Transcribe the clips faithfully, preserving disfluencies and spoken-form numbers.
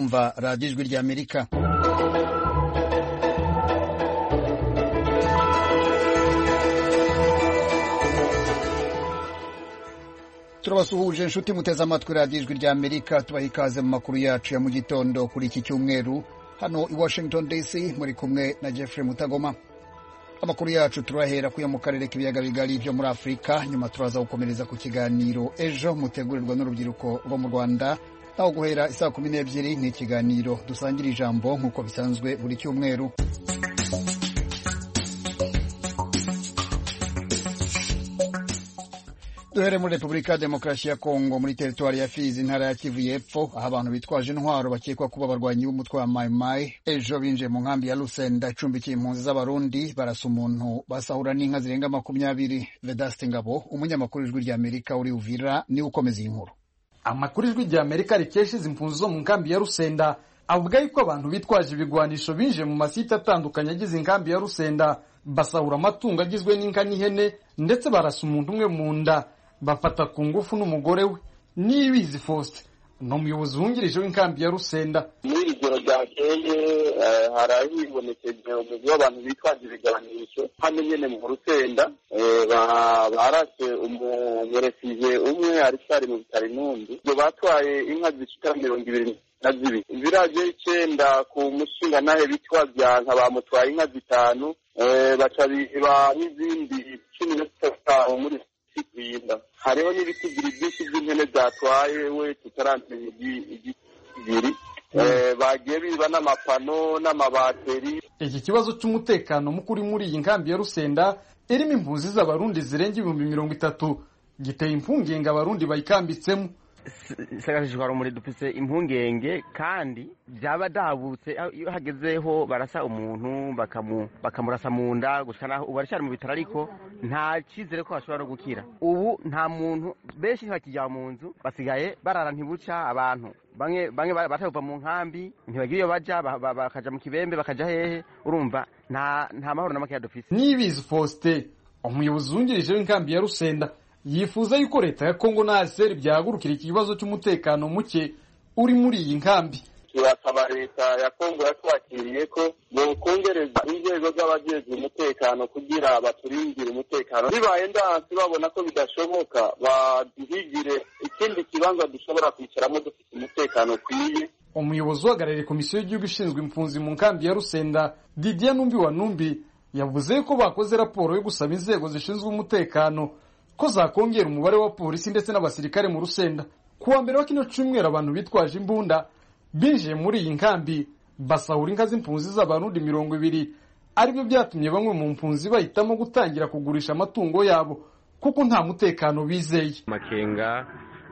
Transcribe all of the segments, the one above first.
kumva radiyo ijwi ry'Amerika. Turabasuhuje inshuti muteze amatwi radiyo ijwi ry'Amerika, tubaha ikaze mu makuru yacu ya mu gitondo kuri iki cyumweru hano i Washington D C, muri kumwe na Jeffrey Mutagoma. Amakuru yacu turahera kuya mu karere k'ibiyaga bigari byo muri Afrika, nyuma turaza gukomereza ku kiganiro ejo mutegurirwa n'urubyiruko rwo mu Rwanda, naho guhera isaa kumi n'ebyiri ni ikiganiro dusangira ijambo nk'uko bisanzwe buri cyumweru. Duhere muri Repubulika ya Demokarasi ya Kongo, muri teritwari ya Fizi, intara ya Kivu y'Epfo, aho abantu bitwaje intwaro bakekwa kuba abarwanyi b'umutwe wa Mai Mai ejo binjiye mu nkambi ya Lusenda icumbikiye impunzi z'Abarundi, barasa umuntu basahura n'inka zirenga makumyabiri. Vedaste Ngabo, umunyamakuru w'ijwi ry'Amerika uri Uvira, ni ukomeza iyi nkuru. Amakuru y'ijwi ry'Amerika rikesha izi impunzi zo mu nkambi ya Lusenda avuga yuko abantu bitwaje ibigwanisho binjiye mu masite atandukanye agize inkambi ya Lusenda, basahura amatungo agizwe n'inka n'ihene, ndetse barasa umuntu umwe mu nda, bafata ku ngufu n'umugore we. Nibizi Faustin no muyobozi wungirije w'inkambi ya Lusenda. Muri ijoro ryakeye harahibonekeje umugwi w'abantu bitwaje ibiganisho hano nyene mu Lusenda, barase umuresije umwe ariko ari mu bitaro Intumbi. Ibyo batwaye inka zishika mirongo ibiri na zibiri. Ibiraje icenda ku mushinga nahe bitwaza nka bamutwaye inka zitanu, baca biba n'izindi cumi na zitanu muri Kirinda. Hariho n'ibiti byinshi by'impene zatwaye we tutaramenya igiri, bagiye biba n'amapano n'amabateri. Iki kibazo cy'umutekano mukuri muri iyi nkambi ya Lusenda irimo impunzi z'Abarundi zirenga ibihumbi mirongo itatu giteye impungenge Abarundi bayikambitsemo. Sagashishwara muri dufise impungenge kandi byaba dabutse iyo hagezeho barasa umuntu bakamu bakamurasa mu nda gushana ubarashara mu bitaro, ariko nta cizere ko bashobora gukira. Ubu nta muntu benshi bakijya mu nzu, basigaye barara ntibuca. Abantu bamwe bamwe batava mu nkambi ntibagiye baja bakaja mu kibembe bakaja hehe, urumva nta nta mahoro na make dufise. Nibizi Faustin, umuyobozi wungirije w'inkambi ya Lusenda, yifuza yuko leta ya Kongo na Aseri byahagurukira ikibazo cy'umutekano muke uri muri iyi nkambi. Turasaba leta ya Kongo yatwakiriye ko mu kongereza inzego z'abajejwe umutekano kugira baturindire umutekano. Bibaye ndansi babona ko bidashoboka, baduhigire ikindi kibanza dushobora kwicaramo dufite umutekano kwiye. Umuyobozi uhagarariye komisiyo y'igihugu ishinzwe impunzi mu nkambi ya Lusenda, Didier Numbi wa Numbi, yavuze ko bakoze raporo yo gusaba inzego zishinzwe umutekano ko zakongera umubare wa polisi ndetse n'abasirikare mu Lusenda. Kuwa mbere wa kino cyumweru abantu bitwaje imbunda binjiye muri iyi nkambi basahura inka z'impunzi z'Abarundi mirongo ibiri, aribyo byatumye bamwe mu mpunzi bahitamo gutangira kugurisha amatungo yabo kuko nta mutekano bizeye. Makenga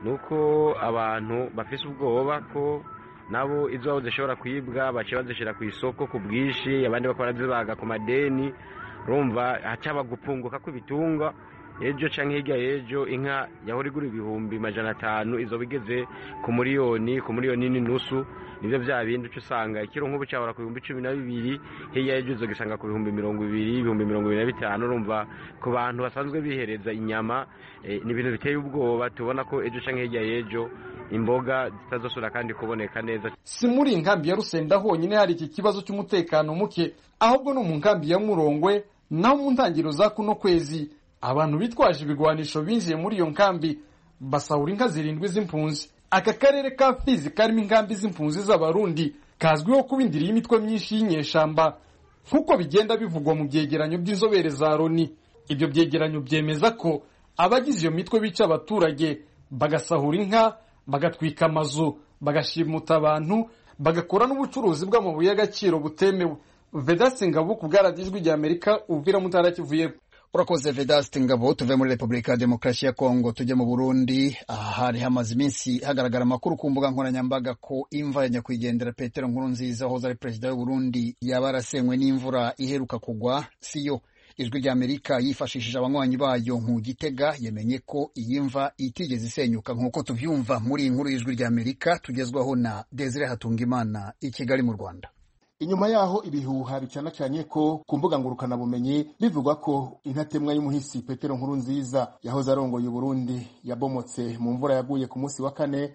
nuko abantu bafise ubwoba ko nabo izo zishobora kwibwa bace bazishira ku isoko ku bwishi, abandi bakora zibaga ku madeni, rumva hacaba gupunguka kw'ibitungwa. Ejo canke hirya ejo inka yahora igura ibihumbi majana atanu izo bigeze ku miliyoni ku miliyoni n'inusu. Nivyo vya bindi usanga ikiro nk'ubu cyahora ku bihumbi cumi na bibiri, hirya ejo zo gisanga ku bihumbi mirongo ibiri, ibihumbi mirongo ibiri na bitanu. Urumva ku bantu basanzwe bihereza inyama ni ibintu biteye ubwoba. Tubona ko ejo canke hirya ejo imboga zitazosura kandi kuboneka neza. Si muri inkambi ya Lusenda honyine hari iki kibazo cy'umutekano muke, ahubwo no mu nkambi ya Murongwe naho mu ntangiriro za kuno kwezi abantu bitwaje ibigwanisho binjiye muri iyo nkambi basahura inka zirindwi z'impunzi. Aka karere ka Fizi karimo inkambi z'impunzi z'Abarundi kazwiho kuba indiri y'imitwe myinshi y'inyeshamba nk'uko bigenda bivugwa mu byegeranyo by'inzobere za Loni. Ibyo byegeranyo byemeza ko abagize iyo mitwe bica abaturage, bagasahura inka, bagatwika amazu, bagashimuta abantu, bagakora n'ubucuruzi bw'amabuye y'agaciro butemewe. Vedaste Ngabo ku bwaradiyo ijwi ry'Amerika, Uvira mu ntara ya Kivu y'Epfo. Urakoze Vedaste Ngabo. Tuve muri Repubulika ya Demokarasi ya Kongo tujye mu Burundi. Aha hari hamaze iminsi hagaragara amakuru ku mbuga nkoranyambaga ko imva ya nyakwigendera Petero Nkurunziza wahoze ari perezida w'u Burundi yaba yarasenywe n'imvura iheruka kugwa. Siyo. Ijwi ry'Amerika yifashishije abanywanyi bayo mu Gitega yemenye ko iyi mva itigeze isenyuka nk'uko tuvyumva muri inkuru y'Ijwi ry'Amerika tugezwaho na Desire Hatungimana i Kigali mu Rwanda. Inyuma yaho ibihuha bicanacanye ko ku mbuga ngurukana bumenyi bivugwa ko intatemwa y'umuhisi Petero Nkurunziza yahoze arongoye Burundi yabomotse mu mvura yaguye ku munsi wa kane,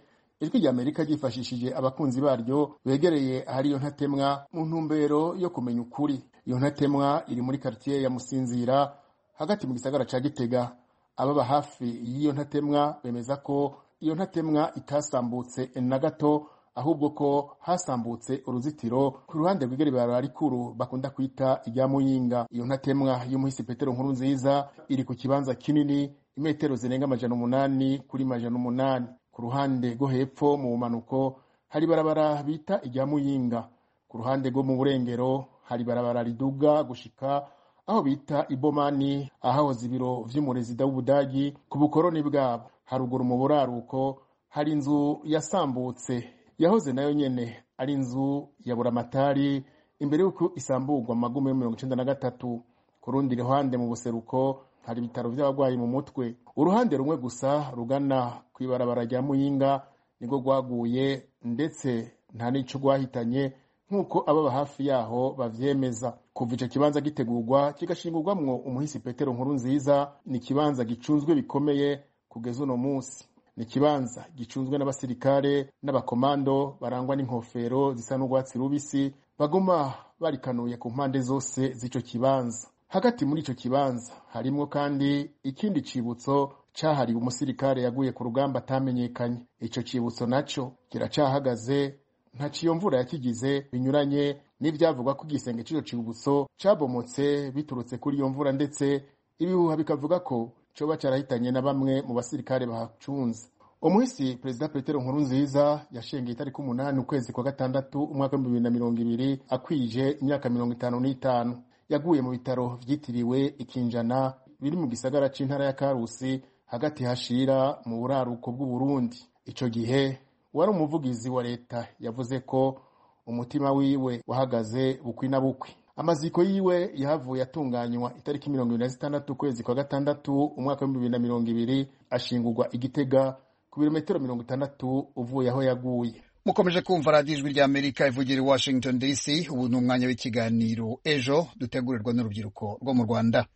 ijwi rya Amerika ryifashishije abakunzi baryo begereye ahari iyo ntatemwa mu ntumbero yo kumenya ukuri. Iyo ntatemwa iri muri quartier ya Musinzira hagati mu gisagara ca Gitega. Ababa hafi y'iyo ntatemwa bemeza ko iyo ntatemwa itasambutse na gato, ahubwo ko hasambutse uruzitiro ku ruhande rw'igere barara rikuru bakunda kwita irya Muyinga. Iyo ntatemwa y'umuhisi Petero Nkurunziza iri ku kibanza kinini imetero zirenga amajana umunani kuri majana umunani. Ku ruhande rwo hepfo mu manuko hari barabara bita irya Muyinga. Ku ruhande rwo mu burengero hari barabara riduga gushika aho bita Ibomani, ahahoze ibiro vy'umurezida w'Ubudagi ku bukoroni bwabo. Haruguru mu buraruko hari inzu yasambutse yahoze nayo nyene ari inzu ya Buramatari imbere y'uko isamburwa magume ya mirongo icenda na gatatu. Ku rundi ruhande mu buseruko hari ibitaro by'abagwayi mu mutwe. Uruhande rumwe gusa rugana kwibarabara rya Muyinga niko gwaguye, ndetse nta nico gwahitanye nkuko ababa hafi yaho bavyemeza. Kuva ico kibanza gitegurwa kigashingurwamwo umuhisi Petero Nkurunziza, ni kibanza gicunzwe bikomeye kugeza uno munsi. Ni kibanza gicunzwe n'abasirikare n'abakomando barangwa n'inkofero zisa n'urwatsi rubisi bagoma barikanuye ku mpande zose z'ico kibanza. Hagati muri ico kibanza harimwo kandi ikindi cibutso cahariwe umusirikare yaguye ku rugamba atamenyekanye. Ico cibutso naco kiracahagaze, nta ciyo mvura yakigize, binyuranye n'ivyavugwa ko igisenge c'ico cibutso cabomotse biturutse kuri iyo mvura, ndetse ibihuha bikavuga ko coba carahitanye na bamwe mu basirikare bahacunze. Umuhisi Perezida Petero Nkurunziza yashengeye itariki umunani ukwezi kwa gatandatu umwaka w'ibihumbi bibiri na mirongo ibiri akwije imyaka mirongo itanu n'itanu. Yaguye mu bitaro vyitiriwe Ikinjana biri mu gisagara c'intara ya Karusi hagati hashira mu buraruko bw'u Burundi. Ico gihe wari umuvugizi wa leta yavuze ko umutima wiwe wahagaze bukwi na bukwi. Amaziko yiwe yahavuye atunganywa itariki mirongo ibiri na zitandatu ukwezi kwa gatandatu umwaka w'ibihumbi bibiri na mirongo ibiri, ashingurwa Igitega ku birometero mirongo itandatu uvuye aho yaguye. Mukomeje kumva radiyo ijwi rya Amerika ivugira i Washington D C. Ubu ni umwanya w'ikiganiro Ejo dutegurirwa n'urubyiruko rwo mu Rwanda.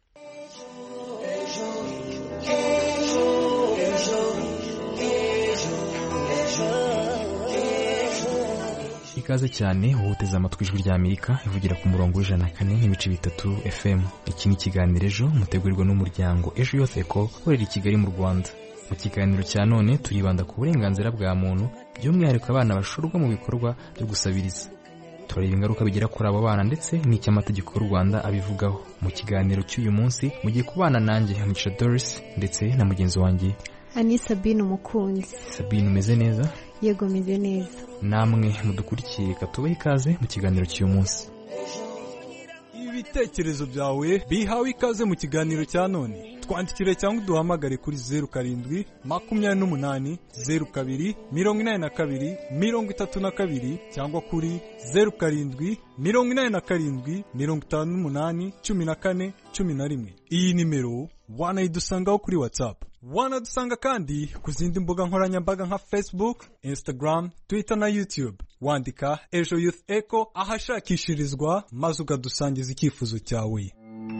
Ikaze cyane uhuteze amatwi ijwi rya Amerika ivugira ku murongo w'ijana na kane n'ibice bitatu F M. Iki ni ikiganiro Ejo mutegurirwa n'umuryango Ejo Youth Eco ukorera i Kigali mu Rwanda. Mu kiganiro cya none turibanda ku burenganzira bwa muntu, by'umwihariko abana bashorwa mu bikorwa byo gusabiriza. Turareba ingaruka bigira kuri abo bana ndetse n'icyo amategeko y'u Rwanda abivugaho. Mu kiganiro cy'uyu munsi mugiye kubana nanjye Hamicha Doris ndetse na mugenzi wanjye Ani Sabine Umukunzi. Sabine, umeze neza? Yego, meze neza. Namwe mudukurikiye katubahe ikaze mu kiganiro cy'uyu munsi. Ibitekerezo byawe bihawe ikaze mu kiganiro cya none. Twandikire cyangwa duhamagare kuri zeru karindwi makumyabiri n'umunani zeru kabiri mirongo inani na kabiri mirongo itatu na kabiri cyangwa kuri zeru karindwi mirongo inani na karindwi mirongo itanu n'umunani cumi na kane cumi na rimwe. Iyi nimero wanayidusangaho kuri WhatsApp. Wanadusanga kandi ku zindi mbuga nkoranyambaga nka Facebook, Instagram, Twitter na YouTube. Wandika Ejo Youth Eco ahashakishirizwa maze ukadusangiza icyifuzo cyawe.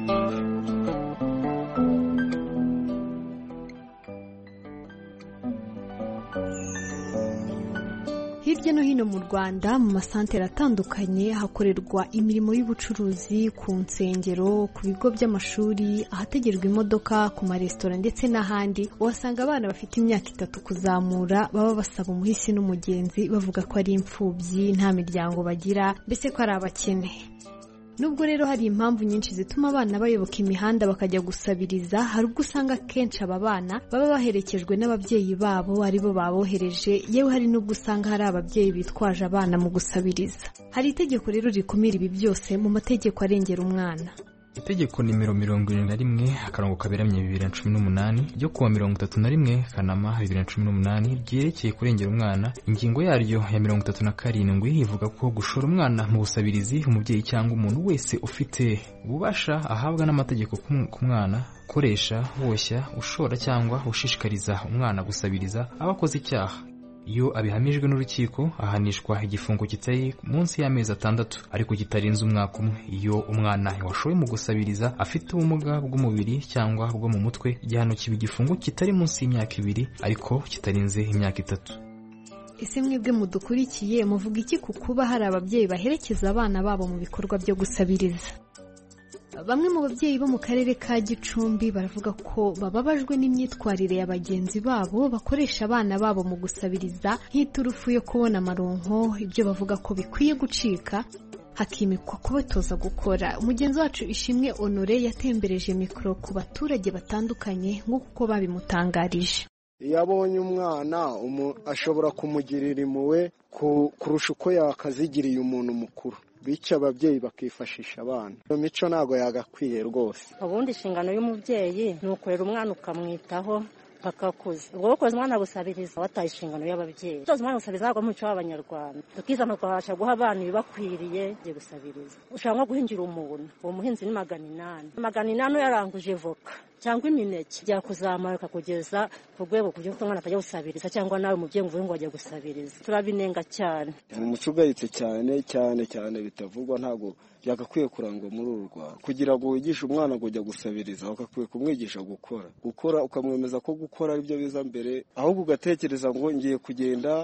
Hirya no hino mu Rwanda mu masantere atandukanye hakorerwa imirimo y'ubucuruzi, ku nsengero, ku bigo by'amashuri, ahategerwa imodoka, ku maresitora ndetse n'ahandi. Wasanga abana bafite imyaka itatu kuzamura baba basaba umuhisi n'umugenzi bavuga ko ari imfubyi, nta miryango bagira, mbese ko ari abakene. Nubwo rero hari impamvu nyinshi zituma abana bayoboka imihanda bakajya gusabiriza, hari ubwo usanga kenshi aba bana baba baherekejwe n'ababyeyi babo aribo babohereje, yewe hari n'ubwo usanga hari ababyeyi bitwaje abana mu gusabiriza. Hari itegeko rero rikumira ibi byose mu mategeko arengera umwana. Itegeko nimero mirongo irindwi na rimwe akarongo kaberamye bibiri na cumi n'umunani ryo kuwa mirongo itatu na rimwe Kanama bibiri na cumi n'umunani ryerekeye kurengera umwana, ingingo yaryo ya mirongo itatu na karindwi ivuga ko gushora umwana mu busabirizi umubyeyi cyangwa umuntu wese ufite ububasha ahabwa n'amategeko ku mwana koresha, woshya, ushora cyangwa ushishikariza umwana gusabiriza abakoze icyaha. Iyo abihamijwe n'urukiko ahanishwa igifungo kitari munsi y'amezi atandatu ariko kitarenze umwaka umwe. Iyo umwana washowe mu gusabiriza afite ubumuga bw'umubiri cyangwa bwo mu mutwe, igihano kiba igifungo kitari munsi y'imyaka ibiri ariko kitarenze imyaka itatu. ese mwebwe mudukurikiye muvuga iki ku kuba hari ababyeyi baherekeza abana babo mu bikorwa byo gusabiriza? Bamwe mu babyeyi bo mu karere ka Gicumbi baravuga ko bababajwe n'imyitwarire ya bagenzi babo bakoresha abana babo mu gusabiriza nk'iturufu yo kubona amaronko, ibyo bavuga ko bikwiye gucika hakimikwa kubatoza gukora. Umugenzi wacu Ishimwe Honore yatembereje mikoro ku baturage batandukanye nk'uko babimutangarije. Iyo abonye umwana ashobora kumugirira impuhwe kurusha uko yakazigiriye umuntu mukuru, bityo ababyeyi bakifashisha abana. Iyo mico ntabwo yagakwiye rwose. Ubundi inshingano y'umubyeyi ni ukurera umwana ukamwitaho pakakuze. Ubwo ukoze umwana gusabiriza wataye inshingano y'ababyeyi. Utoza umwana gusabiriza ntabwo muco w'abanyarwanda. Tukizana tukabasha guha abana ibibakwiriye byo gusabiriza. Ushaka guhingira umuntu, uwo muhinzi ni magana inani. Magana inani yaranguje voka cyangwa imineke bya kuzamuka kugeza ku rwego kugira ngo umwana atajya gusabiriza cyangwa nawe umubyeyi uvuye ngo ajya gusabiriza. Turabinenga cyane. Mu muco ugayitse cyane cyane cyane bitavugwa, ntabwo byagakwiye kurangwa muri uru Rwanda. Kugira ngo wigishe umwana kujya gusabiriza ukakwiye kumwigisha gukora gukora ukamwemeza ko gukora ari byo biza mbere, ahubwo ugatekereza ngo ngiye kugenda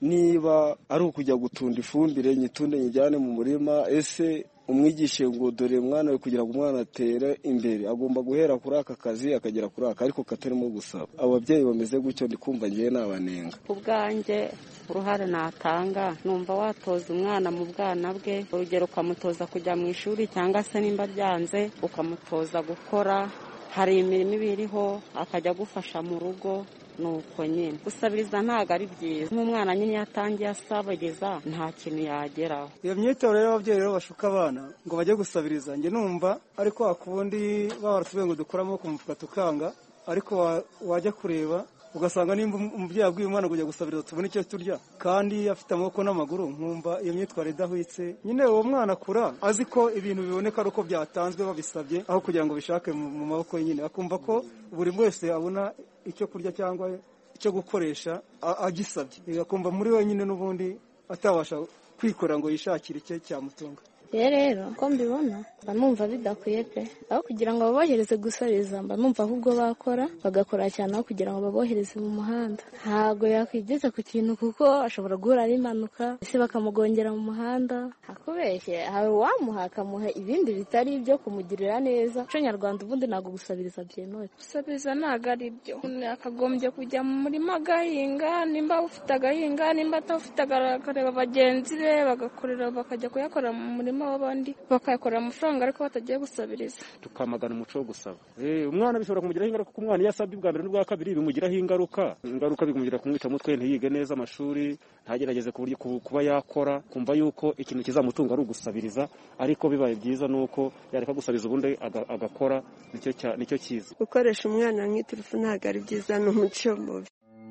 niba ari ukujya gutunda ifumbire nyitunde nyijyane mu murima, ese umwigishe ngo dore mwana we kugira ngo umwana atere imbere agomba guhera kuri aka kazi akagera kuri aka, ariko katarimo gusaba. Ababyeyi bameze gutyo ndikumva ngiye nabanenga. Ubwanjye uruhare natanga numva watoza umwana mu bwana bwe, urugero ukamutoza kujya mu ishuri cyangwa se nimba byanze ukamutoza gukora. Hari imirimo ibiriho akajya gufasha mu rugo, nuko nyine gusabiriza ntabwo ari byiza. Nk'umwana nyine yatangiye asabiriza nta kintu yageraho. Iyo myitwarire y'ababyeyi rero bashuka abana ngo bajye gusabiriza, njye numva ariko wakubundi babarasubiye ngo dukoramo ku mufuka tukanga, ariko wajya kureba ugasanga nimba umubyeyi abwiye umwana kujya gusabiriza tubone icyo turya kandi afite amaboko n'amaguru, nkumva iyo myitwarire idahwitse. Nyine uwo mwana akura azi ko ibintu biboneka ari uko byatanzwe babisabye, aho kugira ngo bishake mu maboko ye. Nyine akumva ko buri wese abona icyo kurya cyangwa icyo gukoresha agisabye, akumva muri we nyine n'ubundi atabasha kwikora ngo yishakire icyo cyamutunga. Rero ko mbibona mba numva bidakwiye pe, aho kugira ngo babohereze gusabiriza mba numva ahubwo bakora bagakora cyane aho kugira ngo babohereze mu muhanda. Ntabwo yakwigeza ku kintu kuko ashobora guhura n'impanuka ese bakamugongera mu muhanda. Hakubeshye hari uwamuha akamuha ibindi bitari ibyo kumugirira neza. Umuco nyarwanda ubundi ntabwo gusabiriza byemewe. Gusabiriza ntabwo ari byo. Akagombye kujya mu murima agahinga, nimba ufite agahinga nimba atafite akareba bagenzi be bagakorera bakajya kuyakora mu murima abandi bakayakorera amafaranga ariko batagiye gusabiriza. Tukamagana umuco wo gusaba. Eh umwana bishobora kumugiraho ingaruka kuko umwana yasabye ubwa mbere n'ubwa kabiri bimugiraho ingaruka. Ingaruka bigumira kumwica mutwe ntiyige neza amashuri, ntagerageze ku buryo kuba yakora, kumva yuko ikintu kizamutunga ari ugusabiriza, ariko bibaye byiza nuko yareka gusabiriza ubundi agakora, nicyo nicyo cyiza. Gukoresha umwana nk'iturufu ntabwo ari byiza n'umuco mubi.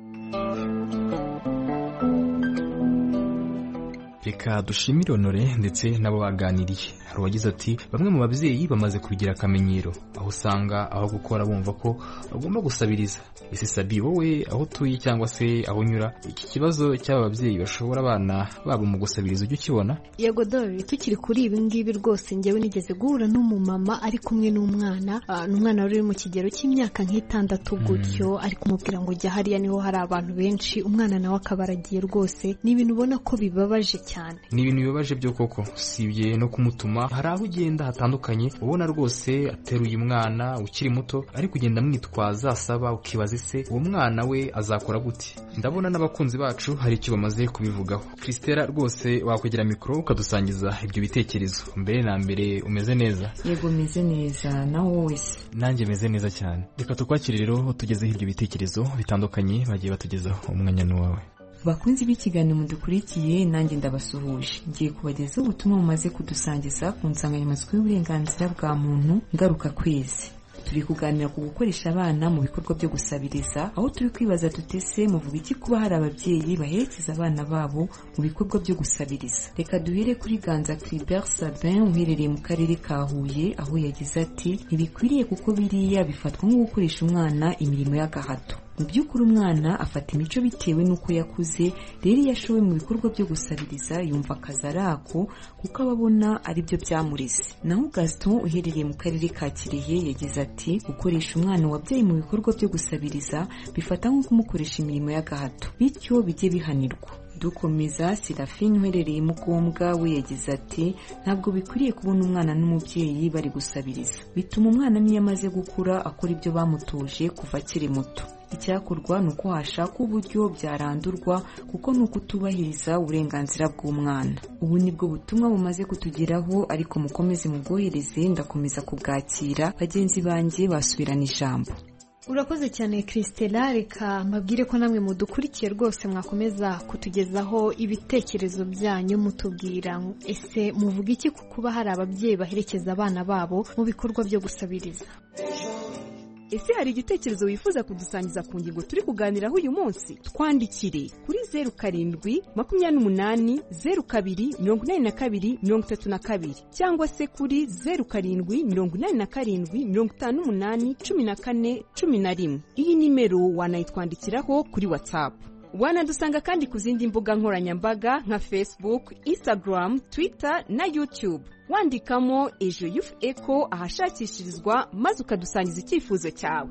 Reka dushimire Honore ndetse nabo baganiriye. Hari uwagize ati bamwe mu babyeyi bamaze kubigira akamenyero, aho usanga aho gukora bumva ko bagomba gusabiriza. Ese Sabi wowe aho utuye cyangwa se aho unyura, iki kibazo cy'aba babyeyi bashobora abana babo mu gusabiriza ujye ukibona? Yego Dore, tukiri kuri ibi ngibi rwose njyewe nigeze guhura n'umumama ari kumwe n'umwana, n'umwana wari mu kigero cy'imyaka nk'itandatu gutyo, ari kumubwira ngo jya hariya niho hari abantu benshi, umwana nawe akabaragiye rwose. Ni ibintu ubona ko bibabaje cyane. Ni ibintu bibabaje byo koko, sibye no kumutuma. Hari aho ugenda hatandukanye ubona rwose ateruye umwana ukiri muto ari kugenda amwitwaza asaba, ukibaza ise uwo mwana we azakora gute. Ndabona n'abakunzi bacu hari icyo bamaze kubivugaho. Christella rwose wakwegera mikoro ukadusangiza ibyo bitekerezo. Mbere na mbere umeze neza? Yego meze neza, na wowe? Nanjye meze neza cyane. Reka tukwakire rero tugezeho ibyo bitekerezo bitandukanye bagiye batugezaho. Umwanya ni wawe. Bakunzi b'ikiganiro mudukurikiye, nanjye ndabasuhuje. Ngiye kubagezaho ubutumwa mumaze kudusangiza ku nsanganyamatsiko y'uburenganzira bwa muntu ngaruka kwezi. Turi kuganira ku gukoresha abana mu bikorwa byo gusabiriza, aho turi kwibaza tutese muvuga iki kuba hari ababyeyi baherekeza abana babo mu bikorwa byo gusabiriza. Reka duhere kuri Ganza Clibert Sabin uherereye mu karere ka Huye, aho yagize ati ntibikwiriye kuko biriya bifatwa nko gukoresha umwana imirimo y'agahato. Mu by'ukuri umwana afata imico bitewe n'uko yakuze, rero iyo ashowe mu bikorwa byo gusabiriza yumva akazi ari ako kuko ababona ari byo byamurize. Naho Gaston uherereye mu karere ka Kirehe yagize ati gukoresha umwana wabyaye mu bikorwa byo gusabiriza bifata nko kumukoresha imirimo y'agahato, bityo bijye bihanirwa. dukomeza Serafine uherereye Mugombwa we yagize ati ntabwo bikwiriye kubona umwana n'umubyeyi bari gusabiriza, bituma umwana niyo amaze gukura akora ibyo bamutoje kuva akiri muto. Icyakorwa ni uko hashaka uburyo byarandurwa kuko ni ukutubahiriza uburenganzira bw'umwana. Ubu nibwo butumwa bumaze kutugeraho, ariko mukomeze mubwohereze, ndakomeza kubwakira, bagenzi banjye basubirana ijambo. Urakoze cyane Christella, reka mbabwire ko namwe mudukurikiye rwose mwakomeza kutugezaho ibitekerezo byanyu mutubwira ese muvuga iki ku kuba hari ababyeyi baherekeza abana babo mu bikorwa byo gusabiriza. Ese hari igitekerezo wifuza kudusangiza ku ngingo turi kuganiraho uyu munsi? Twandikire kuri zeru karindwi makumyabiri n'umunani zeru kabiri mirongo inani na kabiri mirongo itatu na kabiri cyangwa se kuri zeru karindwi mirongo inani na karindwi mirongo itanu n'umunani cumi na kane cumi na rimwe. Iyi nimero wanayitwandikiraho kuri WhatsApp. Wanadusanga kandi ku zindi mbuga nkoranyambaga nka Facebook, Instagram, Twitter na YouTube. Wandikamo Ejo Youth Echo ahashakishirizwa maze ukadusangiza icyifuzo cyawe.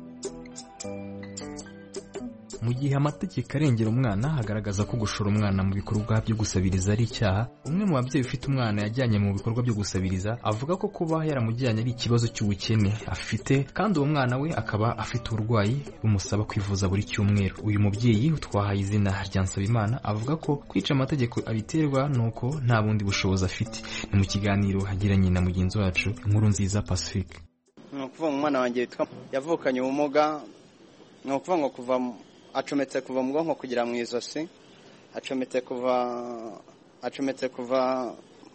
Mu gihe amategeko arengera umwana hagaragaza ko gushora umwana mu bikorwa byo gusabiriza ari icyaha, umwe mu babyeyi ufite umwana yajyanye mu bikorwa byo gusabiriza avuga ko kuba yaramujyanye ari ikibazo cy'ubukene afite, kandi uwo mwana we akaba afite uburwayi bumusaba kwivuza buri cyumweru. Uyu mubyeyi utwahaye izina rya Nsabimana avuga ko kwica amategeko abiterwa nuko nta bundi bushobozi afite. Ni mu kiganiro hagiranye na mugenzi wacu Nkurunziza Pacifique. Ni ukuvuga umwana wanjye yavukanye ubumuga, ni ukuvuga ngo kuva acometse kuva mu bwonko kugera mu izosi, acometse kuva acometse kuva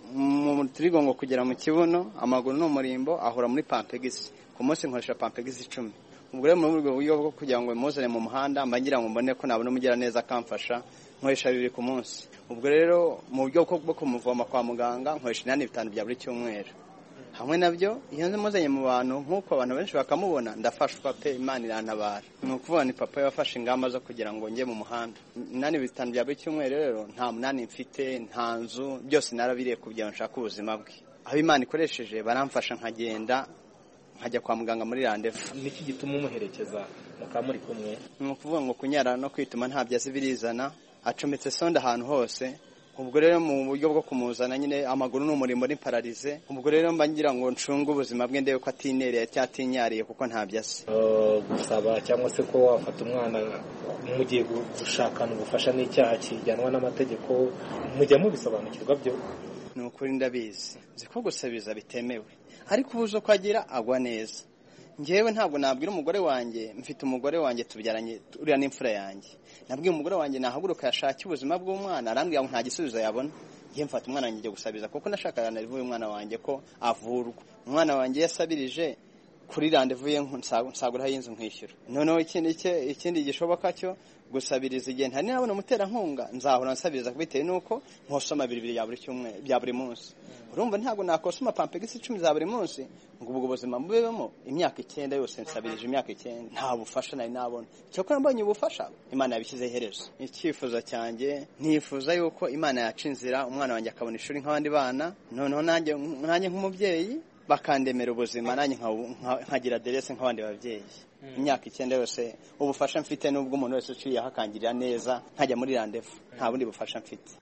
mu turigongo kugera mu kibuno, amaguru n'umurimbo ahura muri pampegisi. Ku munsi nkoresha pampegisi icumi. Ubwo rero muri ubwo buryo bwo kugira ngo muzane mu muhanda mbagira ngo mbone ko nabona umugira neza akamfasha, nkoresha bibiri ku munsi. Ubwo rero mu buryo bwo kumuvoma kwa muganga nkoresha inani bitanu bya buri cyumweru. Hamwe nabyo iyo muzanye mu bantu nk'uko abantu benshi bakamubona, ndafashwa pe, Imana irantabara. Ni ukuvuga ni papa yafashe ingamba zo kugira ngo njye mu muhanda. Inani bitanu bya buri cyumweru rero nta munani mfite, nta nzu, byose narabiriye kugira ngo nshake ubuzima bwe. Aho Imana ikoresheje baramfasha nkagenda nkajya kwa muganga muri randevu. Niki gituma umuherekeza mukaba muri kumwe? Ni ukuvuga ngo kunyara no kwituma nta byazi birizana, acometse sonda ahantu hose. Ubwo rero mu buryo bwo kumuzana nyine amaguru n'umurimo ni paralize. Ubwo rero mba ngira ngo ncunge ubuzima bwe ndebe ko atinereye cyatinyariye kuko nta byase. Uh, gusaba cyangwa se ko wafata umwana mugiye gushakana ubufasha n'icyaha kijyanwa n'amategeko, mujya mubisobanukirwa byo? Ni ukuri ndabizi ziko gusabiza bitemewe, ariko ubuzo kwagira agwa neza. Ngewe ntabwo nabwira umugore wanjye, mfite umugore wanjye tubyaranye uriya n'imfura yanjye. Nabwiye umugore wanjye nahaguruka yashaka ubuzima bw'umwana, arambwira ngo nta gisubizo yabona. Ngiye mfata umwana wanjye gusabiza kuko nashakaga narivuye umwana wanjye ko avurwa. Umwana wanjye yasabirije kuri randevu ye nsagura y'inzu nkishyura. Noneho ikindi ikindi gishoboka cyo gusabiriza igihe ntari nabona umutera nkunga, nzahora nsabiriza bitewe nuko nkosoma bibiri bya buri cyumwe bya buri munsi. Urumva ntabwo nakosoma pampegisi icumi za buri munsi ngo ubwo buzima mbubemo imyaka icyenda yose nsabirije imyaka icyenda nta bufasha nari nabona. Cyo ko mbonye ubufasha Imana yabishyize iherezo. Icyifuzo cyanjye nifuza yuko Imana yaca inzira umwana wanjye akabona ishuri nk'abandi bana, noneho nanjye nanjye nk'umubyeyi bakandemera ubuzima nanjye nkagira aderese nk'abandi babyeyi. Imyaka icyenda yose ubufasha mfite n'ubwo umuntu wese uciye ahakangirira neza nkajya muri randevu, nta bundi bufasha mfite.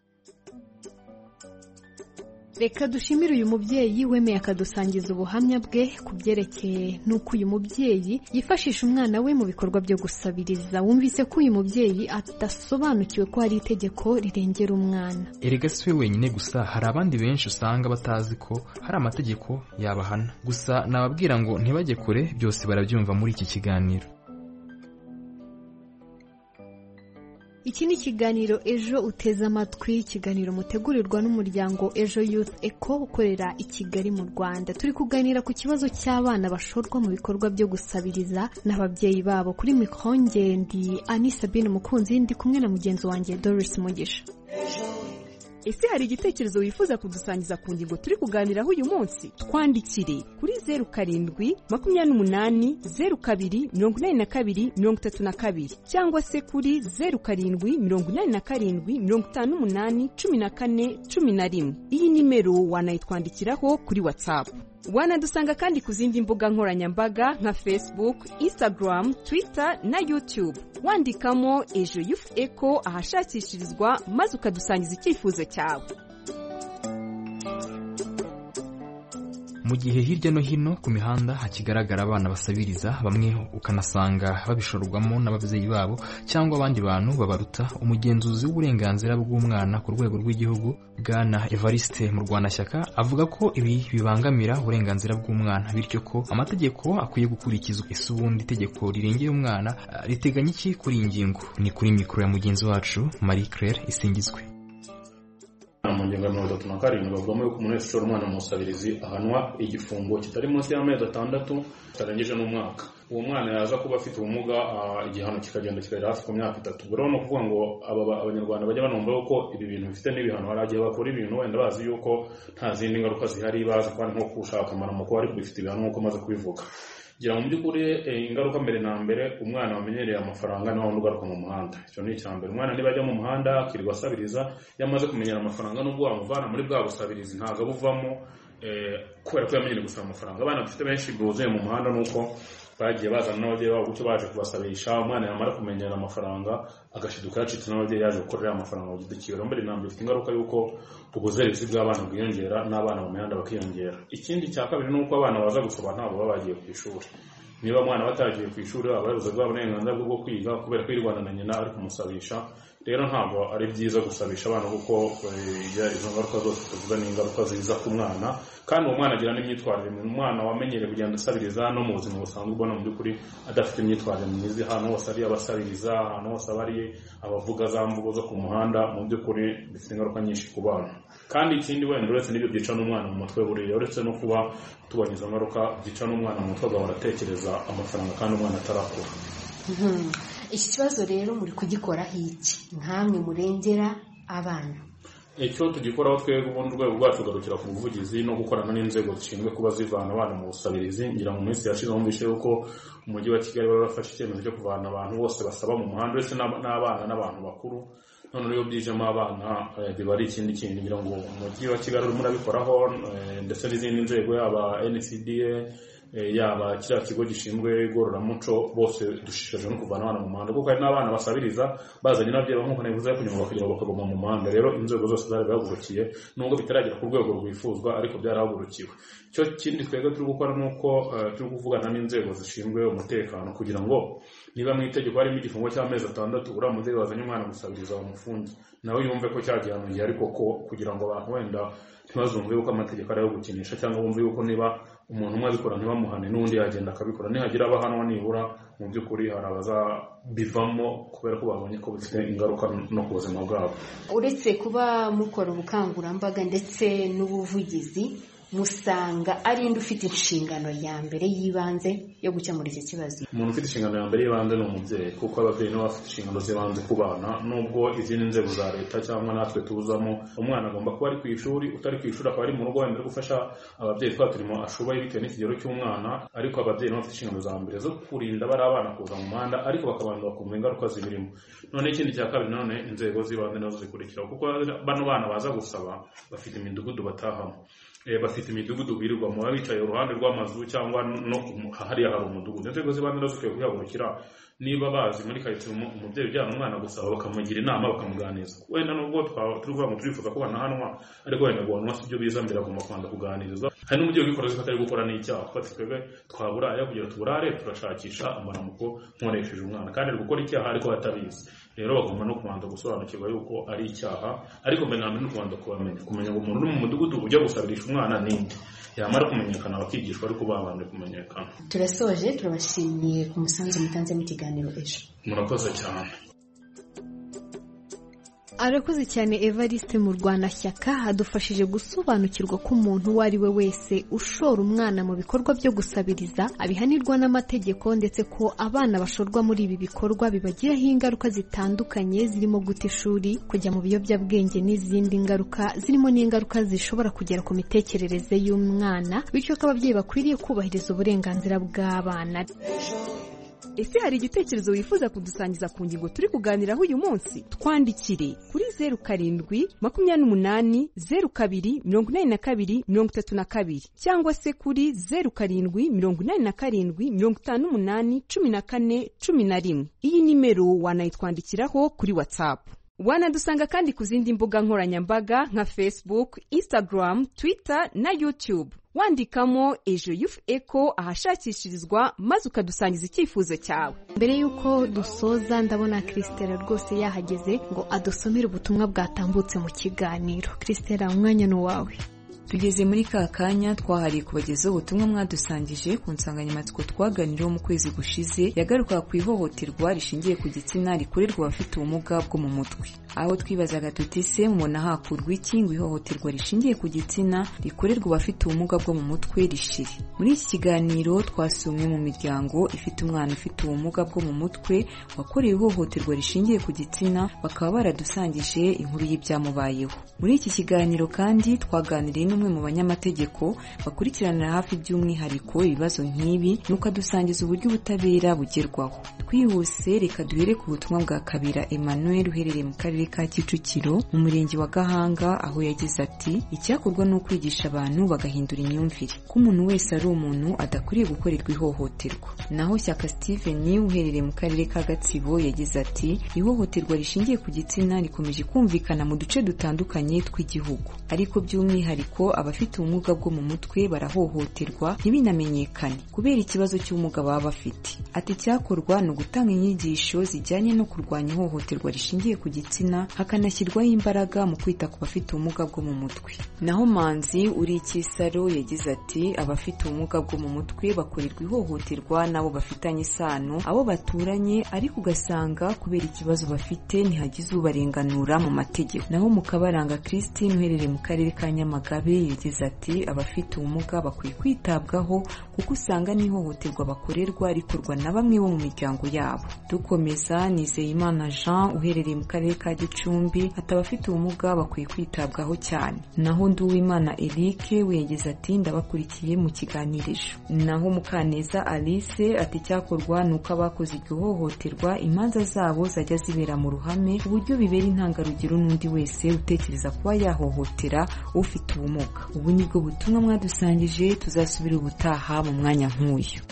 Reka dushimire uyu mubyeyi wemeye akadusangiza ubuhamya bwe ku byerekeye n'uko uyu mubyeyi yifashisha umwana we mu bikorwa byo gusabiriza. Wumvise ko uyu mubyeyi adasobanukiwe ko hari itegeko rirengera umwana. Erega si we wenyine gusa, hari abandi benshi usanga batazi ko hari amategeko yabahana. Gusa nababwira ngo ntibajye kure, byose barabyumva muri iki kiganiro. Iki ni ikiganiro Ejo uteze amatwi, ikiganiro mutegurirwa n'umuryango Ejo Youth Echo ukorera i Kigali mu Rwanda. Turi kuganira ku kibazo cy'abana bashorwa mu bikorwa byo gusabiriza n'ababyeyi babo. Kuri mikoro ndi Ani Sabine Mukunzi, ndi kumwe na mugenzi wanjye Doris Mugisha. Ese hari igitekerezo wifuza kudusangiza ku ngingo turi kuganiraho uyu munsi? Twandikire kuri zeru karindwi makumyabiri n'umunani zeru kabiri mirongo inani na kabiri mirongo itatu na kabiri cyangwa se kuri zeru karindwi mirongo inani na karindwi mirongo itanu n'umunani cumi na kane cumi na rimwe. Iyi nimero wanayitwandikiraho kuri WhatsApp. wanadusanga kandi ku zindi mbuga nkoranyambaga nka Facebook, Instagram, Twitter na YouTube wandikamo Ejo Youth Echo ahashakishirizwa maze ukadusangiza icyifuzo cyawe. Mu gihe hirya no hino ku mihanda hakigaragara abana basabiriza, bamwe ukanasanga babishorwamo n'ababyeyi babo cyangwa abandi bantu babaruta, umugenzuzi w'uburenganzira bw'umwana ku rwego rw'igihugu Bwana Evariste Murwanashyaka avuga ko ibi bibangamira uburenganzira bw'umwana, bityo ko amategeko akwiye gukurikizwa. Ese ubundi itegeko rirengera umwana riteganya iki kuri iyi ngingo? Ni kuri mikoro ya mugenzi wacu Marie Claire Isingizwe. mu ngingo ya mirongo itatu na karindwi bavugamo yuko umuntu wese ushora umwana mu musabirizi ahanwa igifungo kitari munsi y'amezi atandatu kitarengeje n'umwaka. Uwo mwana yaza kuba afite ubumuga igihano kikagenda kikagera hafi ku myaka itatu. Ubwo rero ni ukuvuga ngo abanyarwanda bajya banumva yuko ibi bintu bifite n'ibihano, hari igihe bakora ibintu wenda bazi yuko nta zindi ngaruka zihari, bazi ko ari nko gushaka amaramuko ariko bifite ibihano nk'uko maze kubivuga. Gira mu by'ukuri ingaruka mbere na mbere umwana wamenyereye amafaranga niwe wundi ugaruka mu muhanda. Icyo ni icya mbere. Umwana niba ajya mu muhanda akirirwa asabiriza, yamaze kumenyera amafaranga nubwo wamuvana muri bwa busabirizi ntabwo abuvamo kubera ko yamenyereye gusaba amafaranga. Abana dufite benshi buzuye mu muhanda nuko bagiye bazana n'ababyeyi babo gutyo baje kubasabisha, umwana yamara kumenyera amafaranga agashiduka yacitse n'ababyeyi yaje gukorera amafaranga mu gidukiro. Mbere na mbere bifite ingaruka yuko ubuzerezi bw'abana bwiyongera n'abana mu mihanda bakiyongera. Ikindi cya kabiri ni uko abana baza gusaba ntabwo baba bagiye ku ishuri. Niba umwana batagiye ku ishuri abayobozi bwabo uburenganzira bwo kwiga kubera ko Rwanda na nyina ari kumusabisha. Rero ntabwo ari byiza gusabisha abana kuko izo ngaruka zose tuvuga ni ingaruka ziza ku mwana, kandi uwo mwana agira n'imyitwarire. Umwana wamenyereye kugenda asabiriza no mu buzima busanzwe ubona mu by'ukuri adafite imyitwarire myiza, ahantu hose ari abasabiriza, ahantu hose aba ari abavuga za mvugo zo ku muhanda, mu by'ukuri bifite ingaruka nyinshi ku bana. Kandi ikindi wenda uretse n'ibyo byica n'umwana mu mutwe, buriya uretse no kuba tubonye izo ngaruka byica n'umwana mu mutwe agahora atekereza amafaranga kandi umwana atarakura. Iki kibazo rero muri kugikoraho iki nkamwe murengera abana? Icyo tugikoraho twebwe ubundi urwego rwacu garukira ku buvugizi no gukorana n'inzego zishinzwe kuba zivana abana mu busabirizi. Ngira mu minsi yashize numvise yuko umujyi wa Kigali barafashe icyemezo cyo kuvana abantu bose basaba mu muhanda uretse n'abana n'abantu bakuru. None rero byijemo abana biba ari ikindi kintu. Ngira ngo umujyi wa Kigali urimo urabikoraho ndetse n'izindi nzego yaba N C D A yaba kiriya kigo gishinzwe igororamuco, bose dushishikaje no kuvana abana mu muhanda kuko hari n'abana basabiriza bazanye n'ababyeyi nk'uko nabivuze kugira ngo bakagera bakaguma mu muhanda. Rero inzego zose zari bahagurukiye nubwo bitaragera ku rwego rwifuzwa ariko byarahagurukiwe. Cyo kindi twebwe turi gukora nuko turi kuvugana n'inzego zishinzwe umutekano kugira ngo niba mu itegeko harimo igifungo cy'amezi atandatu uriya mubyeyi wazanye umwana gusabiriza bamufunge, nawe yumve ko cyagihano gihe, ariko ko kugira ngo abantu wenda ntibazumve yuko amategeko ari ayo gukinisha cyangwa bumve yuko niba umuntu umwe abikora ntibamuhane n'undi yagenda akabikora. Nihagira abahanwa nibura mu by'ukuri hari abazabivamo kubera ko babonye ko bifite ingaruka no ku buzima bwabo. Uretse kuba mukora ubukangurambaga ndetse n'ubuvugizi, musanga ari indi ufite inshingano ya mbere y'ibanze yo gukemura iki kibazo? Umuntu ufite inshingano ya mbere y'ibanze ni umubyeyi, kuko ababyeyi nabo bafite inshingano z'ibanze ku bana. Nubwo izindi nzego za leta cyangwa natwe tuzamo, umwana agomba kuba ari ku ishuri, utari ku ishuri akaba ari mu rugo wenda gufasha ababyeyi twa turimo ashoboye bitewe n'ikigero cy'umwana. Ariko ababyeyi nabo bafite inshingano za mbere zo kurinda bari abana kuza mu muhanda, ariko bakabanza bakumva ingaruka zibirimo. None ikindi cya kabiri, none inzego z'ibanze nazo zikurikira, kuko bano bana baza gusaba bafite imidugudu batahamo, bafite imidugudu birirwamo, baba bicaye uruhande rw'amazu cyangwa no hariya hari umudugudu. Inzego z'ibanze nazo zikwiye kuhagurukira. Niba bazi muri karitsiye umubyeyi ujyana umwana gusaba bakamugira inama bakamuganiriza. Wenda nubwo turi kuvuga ngo turifuza ko banahanwa, ariko wenda guhanwa si byo biza mbere, agomba kubanza kuganirizwa. Hari n'umubyeyi ubikora azi ko atari gukora n'icyaha, kuko twebwe twaburaya kugira tuburare turashakisha amaramuko nkoresheje umwana, kandi ari gukora icyaha ariko atabizi. Rero bagomba no kubanza gusobanukirwa yuko ari icyaha, ariko mbere na mbere no kubanza kubamenya kumenya ngo umuntu uri mu mudugudu ujya gusabirisha umwana ninde, yamara kumenyekana bakigishwa ariko babanje kumenyekana. Turasoje, turabashimiye ku musanzu mutanze mu kiganiro Ejo. Murakoze cyane. Arakoze cyane Evariste Murwanashyaka, adufashije gusobanukirwa ko umuntu uwo ari we wese ushora umwana mu bikorwa byo gusabiriza abihanirwa n'amategeko, ndetse ko abana bashorwa muri ibi bikorwa bibagiraho ingaruka zitandukanye zirimo guta ishuri, kujya mu biyobyabwenge n'izindi ngaruka, zirimo n'ingaruka zishobora kugera ku mitekerereze y'umwana, bityo ko ababyeyi bakwiriye kubahiriza uburenganzira bw'abana. ese hari igitekerezo wifuza kudusangiza ku ngingo turi kuganiraho uyu munsi? Twandikire kuri zeru karindwi makumyabiri n'umunani zeru kabiri mirongo inani na kabiri mirongo itatu na kabiri cyangwa se kuri zeru karindwi mirongo inani na karindwi mirongo itanu n'umunani cumi na kane cumi na rimwe. Iyi nimero wanayitwandikiraho kuri WhatsApp. Wanadusanga kandi ku zindi mbuga nkoranyambaga nka Facebook, Instagram, Twitter na YouTube. Wandikamo Ejo Youth Echo ahashakishirizwa maze ukadusangiza icyifuzo cyawe. Mbere yuko dusoza ndabona Christella rwose yahageze ngo adusomere ubutumwa bwatambutse mu kiganiro. Christella, umwanya ni wawe. Tugeze muri ka kanya twahariye kubagezaho ubutumwa mwadusangije ku nsanganyamatsiko twaganiriyeho mu kwezi gushize yagaruka ku ihohoterwa rishingiye ku gitsina rikorerwa abafite ubumuga bwo mu mutwe. Aho twibazaga tuti se mubona hakurwa iki ngo ihohoterwa rishingiye ku gitsina rikorerwa abafite ubumuga bwo mu mutwe rishire. Muri iki kiganiro twasomye mu miryango ifite umwana ufite ubumuga bwo mu mutwe wakorewe ihohoterwa rishingiye ku gitsina, bakaba baradusangije inkuru y'ibyamubayeho. Muri iki kiganiro kandi twaganiriye n'umwe mu banyamategeko bakurikiranira hafi by'umwihariko ibibazo nk'ibi nuko adusangiza uburyo ubutabera bugerwaho. Twihuse reka duhere ku butumwa bwa Kabira Emmanuel uherereye mu karere ka Kicukiro mu murenge wa Gahanga, aho yagize ati icyakorwa ni ukwigisha abantu bagahindura imyumvire ko umuntu wese ari umuntu adakwiriye gukorerwa ihohoterwa. Naho Shyaka Steven uherereye mu karere ka Gatsibo yagize ati ihohoterwa rishingiye ku gitsina rikomeje kumvikana mu duce dutandukanye tw'igihugu, ariko by'umwihariko abafite ubumuga bwo mu mutwe barahohoterwa ntibinamenyekane kubera ikibazo cy'ubumuga baba bafite. Ati cyakorwa ni ugutanga inyigisho zijyanye no kurwanya ihohoterwa rishingiye ku gitsina, hakanashyirwaho imbaraga mu kwita ku bafite ubumuga bwo mu mutwe. Naho Manzi uri Ikisaro yagize ati abafite ubumuga bwo mu mutwe bakorerwa ihohoterwa nabo bafitanye isano, abo baturanye, ariko ugasanga kubera ikibazo bafite ntihagize ubarenganura mu mategeko. Naho Mukabaranga Christine uherereye mu karere ka Nyamagabe yagize ati abafite ubumuga bakwiye kwitabwaho kuko usanga n'ihohoterwa bakorerwa rikorwa na bamwe bo mu miryango yabo. Dukomeza, Nizeyimana Jean uherereye mu karere ka Gicumbi ati abafite ubumuga bakwiye kwitabwaho cyane. Naho Nduwimana Eric we yagize ati ndabakurikiye mu kiganirizo. Naho Mukaneza Alice ati cyakorwa nuko abakoze iryo hohoterwa imanza zabo zajya zibera mu ruhame, uburyo bibera intangarugero n'undi wese utekereza kuba yahohotera ufite ubumuga. Ubu nibwo butumwa mwadusangije, tuzasubira ubutaha mu mwanya nk'uyu.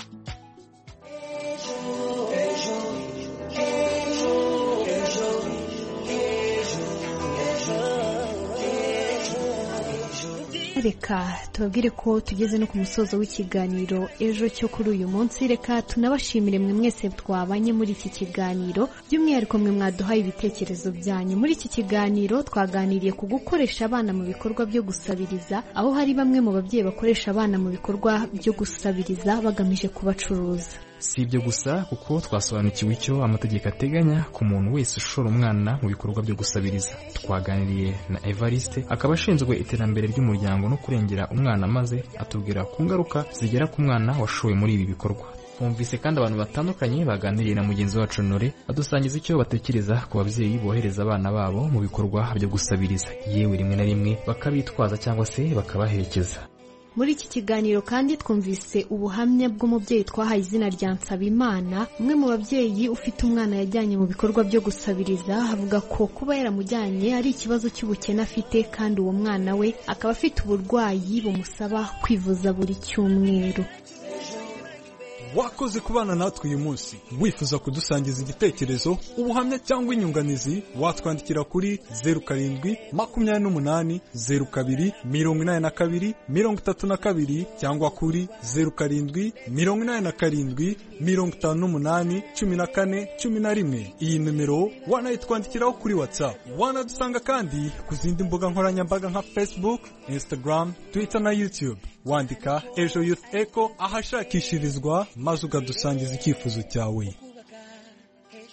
Reka tubabwire ko tugeze no ku musozo w'ikiganiro ejo cyo kuri uyu munsi. Reka tunabashimire mwe mwese twabanye muri iki kiganiro, by'umwihariko mwe mwaduhaye ibitekerezo byanyu. Muri iki kiganiro twaganiriye ku gukoresha abana mu bikorwa byo gusabiriza, aho hari bamwe mu babyeyi bakoresha abana mu bikorwa byo gusabiriza bagamije kubacuruza. Si ibyo gusa kuko twasobanukiwe icyo amategeko ateganya ku muntu wese ushora umwana mu bikorwa byo gusabiriza. Twaganiriye na Evariste akaba ashinzwe iterambere ry'umuryango no kurengera umwana, maze atubwira ku ngaruka zigera ku mwana washowe muri ibi bikorwa. Twumvise kandi abantu batandukanye baganiriye na mugenzi wacu Nore badusangiza icyo batekereza ku babyeyi bohereza abana babo mu bikorwa byo gusabiriza, yewe rimwe na rimwe bakabitwaza cyangwa se bakabaherekeza. Muri iki kiganiro kandi twumvise ubuhamya bw'umubyeyi twahaye izina rya Nsabimana, umwe mu babyeyi ufite umwana yajyanye mu bikorwa byo gusabiriza. Avuga ko kuba yaramujyanye ari ikibazo cy'ubukene afite, kandi uwo mwana we akaba afite uburwayi bumusaba kwivuza buri cyumweru. Wakoze kubana natwe uyu munsi. Wifuza kudusangiza igitekerezo, ubuhamya cyangwa inyunganizi, watwandikira kuri zeru karindwi makumyabiri n'umunani zeru kabiri mirongo inani na kabiri mirongo itatu na kabiri cyangwa kuri zeru karindwi mirongo inani na karindwi mirongo itanu n'umunani cumi na kane cumi na rimwe. Iyi nimero wanayitwandikiraho kuri WhatsApp. Wanadusanga kandi ku zindi mbuga nkoranyambaga nka Facebook, Instagram, Twitter na YouTube. Wandika Ejo Youth Echo ahashakishirizwa maze ukadusangiza icyifuzo cyawe.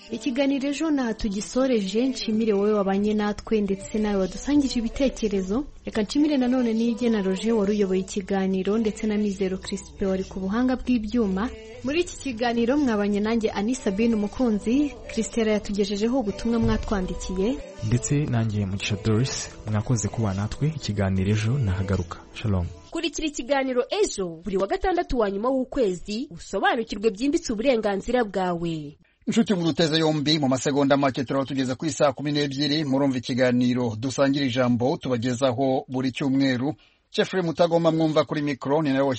ikiganiro ejo naha tugisoreje. Nshimire wowe wabanye natwe ndetse nawe wadusangije ibitekerezo. Reka nshimire nanone n'ibye na Roger wari uyoboye ikiganiro ndetse na Mizero Crispin wari ku buhanga bw'ibyuma. Muri iki kiganiro mwabanye nanjye Ani Sabine umukunzi. Christelle yatugejejeho ubutumwa mwatwandikiye ndetse nanjye Mugisha Doris. Mwakoze kuba natwe. Ikiganiro ejo nahagaruka. Shalom. Kurikira ikiganiro ejo buri wa gatandatu wa nyuma w'ukwezi usobanukirwe byimbitse uburenganzira bwawe. Inshuti muduteze yombi mu masegonda make turaba tugeza ku isaha kumi n'ebyiri murumva ikiganiro dusangira ijambo tubagezaho buri cyumweru. Jeffrey Mutagoma mwumva kuri mikro ni nawe